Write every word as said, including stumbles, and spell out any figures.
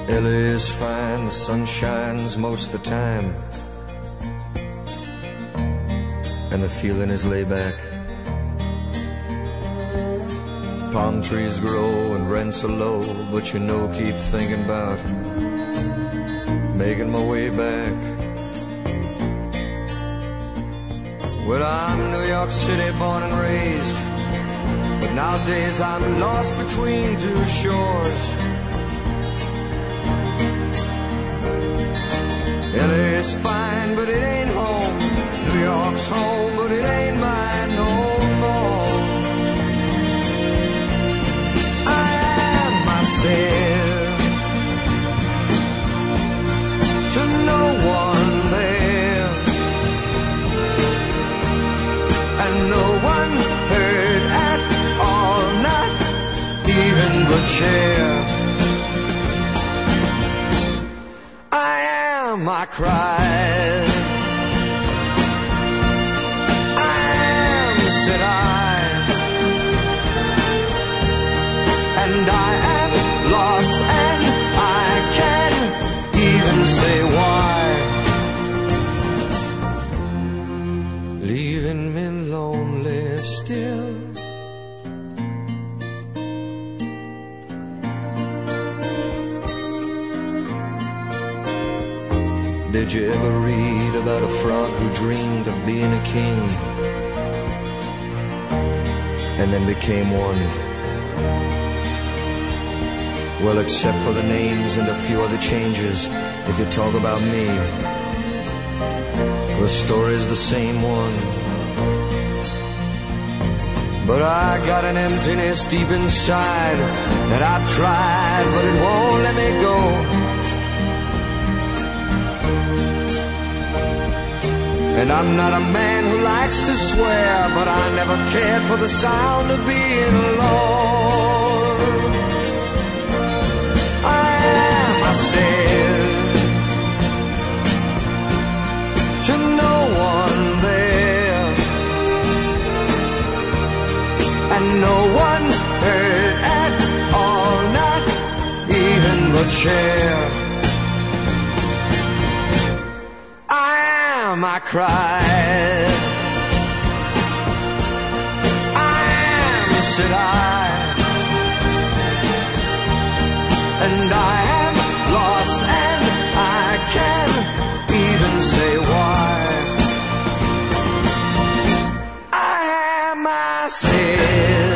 L A is fine, the sun shines most of the time, and the feeling is laid back. Palm trees grow and rents are low, but you know, keep thinking about making my way back. Well, I'm New York City born and raised, but nowadays I'm lost between two shores. L A is fine, but it ain't home. New York's home, but it ain't mine no more. I am myself to no one there, and no one heard at all, not even the chair. I am, I cried. I am, said I, and I am lost, and I can't even say why. Leaving me lonely still. Did you ever read about a frog who dreamed of being a king and then became one? Well, except for the names and a few other changes, if you talk about me, the story's the same one. But I got an emptiness deep inside that I've tried, but it won't let me go. And I'm not a man who likes to swear, but I never cared for the sound of being alone. I am, I said, to no one there, and no one heard at all, not even the chair. I cried. I am, said I, and I am lost, and I can't even say why. I am, I said.